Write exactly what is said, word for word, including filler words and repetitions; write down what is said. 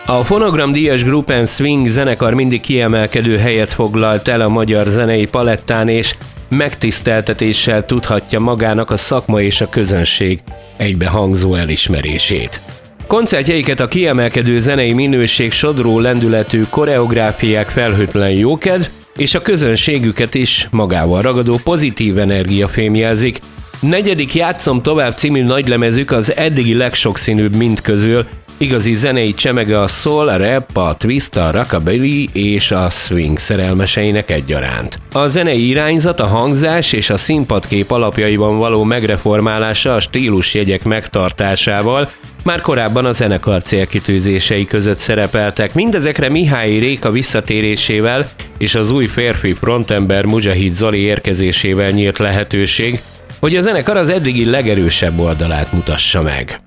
A Phonogram díjas Group and Swing zenekar mindig kiemelkedő helyet foglalt el a magyar zenei palettán, és megtiszteltetéssel tudhatja magának a szakma és a közönség egybehangzó elismerését. Koncertjeiket a kiemelkedő zenei minőség, sodró lendületű koreográfiák, felhőtlen jókedv és a közönségüket is magával ragadó pozitív energia fémjelzik. Negyedik Játszom tovább című nagylemezük az eddigi legsokszínűbb mind közül, igazi zenei csemege a soul, a rap, a twist, a rockabilly és a swing szerelmeseinek egyaránt. A zenei irányzat, a hangzás és a színpadkép alapjaiban való megreformálása a stílusjegyek megtartásával már korábban a zenekar célkitűzései között szerepeltek. Mindezekre Mihály Réka visszatérésével és az új férfi frontember Mujahid Zoli érkezésével nyílt lehetőség, hogy a zenekar az eddigi legerősebb oldalát mutassa meg.